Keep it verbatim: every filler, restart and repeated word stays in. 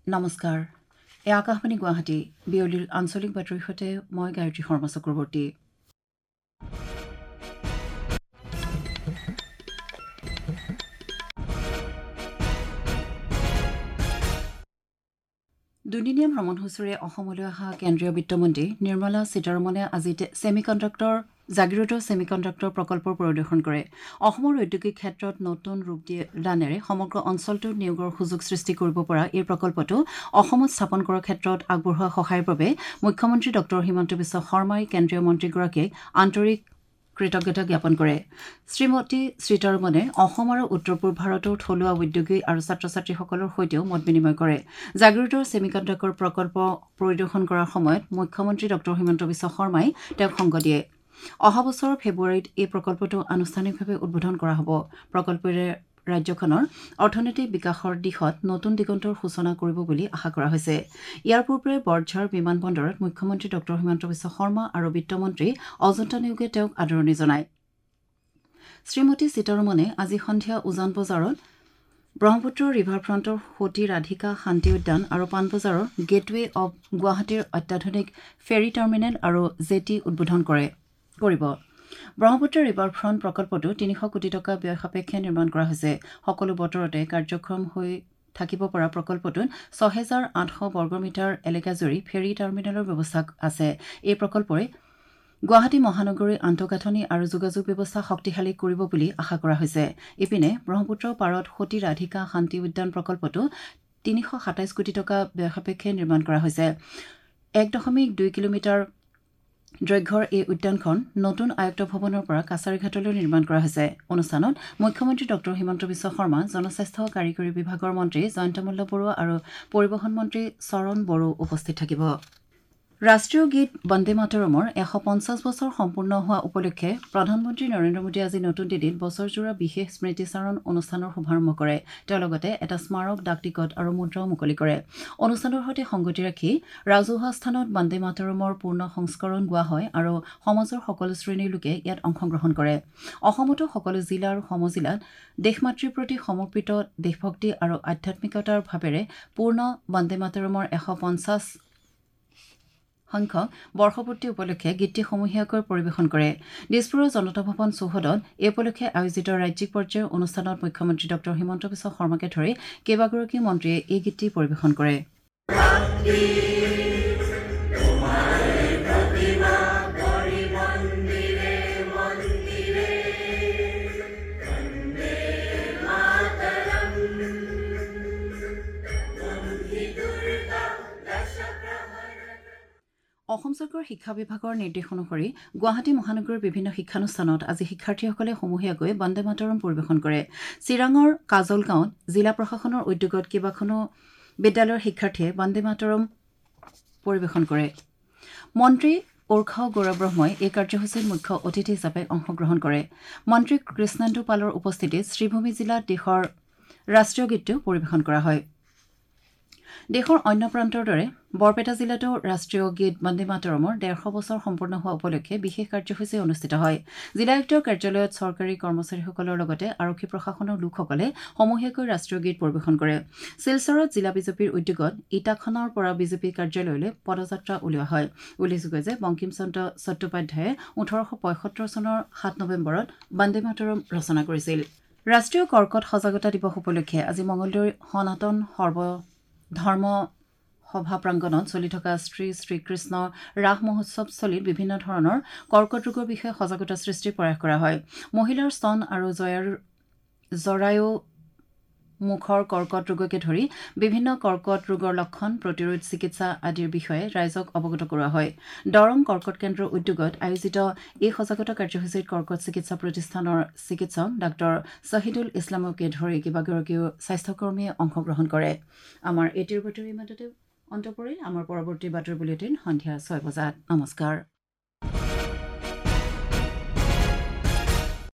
নমস্কাৰ এ আকাশবাণী গুৱাহাটী বিয়লিৰ আঞ্চলিক বাতৰিৰ সৈতে মই গায়ত্ৰী শৰ্মা চক্ৰৱৰ্তী দুদিনীয়া ভ্ৰমণসূচীৰে অসমলৈ অহা কেন্দ্ৰীয় বিত্তমন্ত্ৰী নিৰ্মলা সীতাৰমণে আজি ছেমিকণ্ডাক্টৰ জাগিৰোডৰ ছেমিকণ্ডাক্টৰ প্ৰকল্পৰ পৰিদৰ্শন কৰে অসমৰ ঔদ্যোগিক ক্ষেত্ৰত নতুন ৰূপ দানেৰে সমগ্ৰ অঞ্চলটোত নিয়োগৰ সুযোগ সৃষ্টি কৰিব পৰা এই প্ৰকল্পটো অসমত স্থাপন কৰাৰ ক্ষেত্ৰত আগবঢ়োৱা সহায়ৰ বাবে মুখ্যমন্ত্ৰী ডক্টৰ হিমন্ত বিশ্ব শৰ্মাই কেন্দ্ৰীয় মন্ত্ৰীগৰাকীক আন্তৰিক কৃতজ্ঞতা জ্ঞাপন কৰে শ্ৰীমতী সীতাৰমণে অসম আৰু উত্তৰ পূব ভাৰতৰ থলুৱা উদ্যোগী আৰু ছাত্ৰ ছাত্ৰীসকলৰ সৈতেও মত বিনিময় কৰে জাগিৰোডৰ ছেমিকণ্ডাক্টৰ প্ৰকল্প পৰিদৰ্শন কৰাৰ সময়ত মুখ্যমন্ত্ৰী ডক্টৰ হিমন্ত বিশ্ব শৰ্মাই তেওঁক সংগ দিয়ে অহা বছৰৰ ফেব্ৰুৱাৰীত এই প্ৰকল্পটো আনুষ্ঠানিকভাৱে উদ্বোধন কৰা হ'ব প্ৰকল্পৰে ৰাজ্যখনৰ অৰ্থনৈতিক বিকাশৰ দিশত নতুন দিগন্তৰ সূচনা কৰিব বুলি আশা কৰা হৈছে ইয়াৰ পূৰ্বে বৰঝাৰ বিমানবন্দৰত মুখ্যমন্ত্ৰী ডক্টৰ হিমন্ত বিশ্ব শৰ্মা আৰু বিত্তমন্ত্ৰী অজন্তা নেওগে তেওঁক আদৰণি জনায় শ্ৰীমতী সীতাৰমণে আজি সন্ধিয়া উজান বজাৰত ব্ৰহ্মপুত্ৰ ৰিভাৰ ফ্ৰণ্টৰ সতী ৰাধিকা শান্তি উদ্যান আৰু পাণবজাৰৰ গেটৱে অৱ গুৱাহাটীৰ অত্যাধুনিক ফেৰী টাৰ্মিনেল আৰু জেটি উদ্বোধন কৰে কৰিব ব্ৰহ্মপুত্ৰ ৰিভাৰ ফ্ৰণ্ট প্ৰকল্পটো তিনিশ কোটি টকা ব্যয় সাপেক্ষে নিৰ্মাণ কৰা হৈছে সকলো বতৰতে কাৰ্যক্ষম হৈ থাকিব পৰা প্ৰকল্পটোত ছয় হাজাৰ আঠশ বৰ্গমিটাৰ এলেকাজুৰি ফেৰী টাৰ্মিনেলৰ ব্যৱস্থা আছে এই প্ৰকল্পই গুৱাহাটী মহানগৰীৰ আন্তঃগাঁথনি আৰু যোগাযোগ ব্যৱস্থা শক্তিশালী কৰিব বুলি আশা কৰা হৈছে ইপিনে ব্ৰহ্মপুত্ৰ পাৰত সতী ৰাধিকা শান্তি উদ্যান প্ৰকল্পটো তিনিশ সাতাইছ কোটি টকা ব্যয় সাপেক্ষে নিৰ্মাণ কৰা হৈছে এক দশমিক দুই কিলোমিটাৰ দৈৰ্ঘ্যৰ এই উদ্যানখন নতুন আয়ুক্ত ভৱনৰ পৰা কাছাৰীঘাটলৈ নিৰ্মাণ কৰা হৈছে অনুষ্ঠানত মুখ্যমন্ত্ৰী ডক্টৰ হিমন্ত বিশ্ব শৰ্মা জনস্বাস্থ্য কাৰিকৰী বিভাগৰ মন্ত্ৰী জয়ন্ত মল্ল বৰুৱা আৰু পৰিবহণ মন্ত্ৰী চৰণ বড়ো উপস্থিত থাকিব ৰাষ্ট্ৰীয় গীত বন্দে মাতৰমৰ এশ পঞ্চাছ বছৰ সম্পূৰ্ণ হোৱা উপলক্ষে প্ৰধানমন্ত্ৰী নৰেন্দ্ৰ মোদীয়ে আজি নতুন দিল্লীত বছৰজোৰা বিশেষ স্মৃতিচাৰণ অনুষ্ঠানৰ শুভাৰম্ভ কৰে তেওঁ লগতে এটা স্মাৰক ডাক টিকট আৰু মুদ্ৰাও মুকলি কৰে অনুষ্ঠানৰ সৈতে সংগতি ৰাখি ৰাজহুৱা স্থানত বন্দে মাতৰমৰ পূৰ্ণ সংস্কৰণ গোৱা হয় আৰু সমাজৰ সকলো শ্ৰেণীৰ লোকে ইয়াত অংশগ্ৰহণ কৰে অসমতো সকলো জিলা আৰু সমজিলাত দেশমাতৃৰ প্ৰতি সমৰ্পিত দেশভক্তি আৰু আধ্যাত্মিকতাৰ ভাৱেৰে পূৰ্ণ বন্দে মাতৰমৰ এশ পঞ্চাছ সংখ্যক বৰ্ষপূৰ্তি উপলক্ষে গীতসমূহীয়াকৈ পৰিৱেশন কৰে দিছপুৰৰ জনতা ভৱন চৌহদত এই উপলক্ষে আয়োজিত ৰাজ্যিক পৰ্যায়ৰ অনুষ্ঠানত মুখ্যমন্ত্ৰী ডক্টৰ হিমন্ত বিশ্ব শৰ্মাকে ধৰি কেইবাগৰাকী মন্ত্ৰীয়ে এই গীত পৰিৱেশন কৰে অসম চৰকাৰৰ শিক্ষা বিভাগৰ নিৰ্দেশ অনুসৰি গুৱাহাটী মহানগৰীৰ বিভিন্ন শিক্ষানুষ্ঠানত আজি শিক্ষাৰ্থীসকলে সমূহীয়াকৈ বন্দে মাতৰম পৰিৱেশন কৰে চিৰাঙৰ কাজল গাঁৱত জিলা প্ৰশাসনৰ উদ্যোগত কেইবাখনো বিদ্যালয়ৰ শিক্ষাৰ্থীয়ে বন্দে মাতৰম পৰিৱেশন কৰে মন্ত্ৰী ওৰখাও গৌৰৱ ব্ৰহ্মই এই কাৰ্যসূচীত মুখ্য অতিথি হিচাপে অংশগ্ৰহণ কৰে মন্ত্ৰী কৃষ্ণেন্দু পালৰ উপস্থিতিত শ্ৰীভূমি জিলাত দেশৰ ৰাষ্ট্ৰীয় গীতটো পৰিৱেশন কৰা হয় দেশৰ অন্য প্ৰান্তৰ দৰে বৰপেটা জিলাতো ৰাষ্ট্ৰীয় গীত বন্দে মাতৰমৰ ডেৰশ বছৰ সম্পূৰ্ণ হোৱা উপলক্ষে বিশেষ কাৰ্যসূচী অনুষ্ঠিত হয় জিলা আয়ুক্তৰ কাৰ্যালয়ত চৰকাৰী কৰ্মচাৰীসকলৰ লগতে আৰক্ষী প্ৰশাসনৰ লোকসকলে সমূহীয়াকৈ ৰাষ্ট্ৰীয় গীত পৰিৱেশন কৰে শিলচৰত জিলা বিজেপিৰ উদ্যোগত ইটাখনৰ পৰা বিজেপি কাৰ্যালয়লৈ পদযাত্ৰা উলিওৱা হয় উল্লেখযোগ্য যে বংকিম চন্দ্ৰ চট্টোপাধ্যায়ে ওঠৰশ পঁয়সত্তৰ চনৰ সাত নৱেম্বৰত বন্দে মাতৰম ৰচনা কৰিছিল ৰাষ্ট্ৰীয় কৰ্কট সজাগতা দিৱস উপলক্ষে আজি মঙলদৈৰ সনাতন সৰ্ব ধৰ্ম সভা প্ৰাংগণত চলি থকা শ্ৰী শ্ৰীকৃষ্ণ ৰাস মহোৎসৱস্থলীত বিভিন্ন ধৰণৰ কৰ্কট ৰোগৰ বিষয়ে সজাগতা সৃষ্টিৰ প্ৰয়াস কৰা হয় মহিলাৰ স্তন আৰু জৰায়ু মুখৰ কৰ্কট ৰোগকে ধৰি বিভিন্ন কৰ্কট ৰোগৰ লক্ষণ প্ৰতিৰোধ চিকিৎসা আদিৰ বিষয়ে ৰাইজক অৱগত কৰোৱা হয় দৰং কৰ্কট কেন্দ্ৰৰ উদ্যোগত আয়োজিত এই সজাগতা কাৰ্যসূচীত কৰ্কট চিকিৎসা প্ৰতিষ্ঠানৰ চিকিৎসক ডাক্তৰ শ্বহীদুল ইছলামকে ধৰি কেইবাগৰাকীও স্বাস্থ্যকৰ্মীয়ে অংশগ্ৰহণ কৰে আমাৰ এটিৰ বাতৰি মাজতে অন্ত পৰিল আমাৰ পৰৱৰ্তী বাতৰি বুলেটিন সন্ধিয়া ছয় বজাত নমস্কাৰ